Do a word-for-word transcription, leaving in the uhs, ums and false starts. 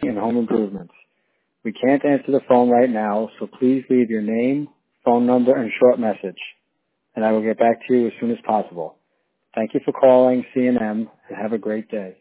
and home improvements. We can't answer the phone right now, so please leave your name, phone number, and short message, and I will get back to you as soon as possible. Thank you for calling C and M, and have a great day.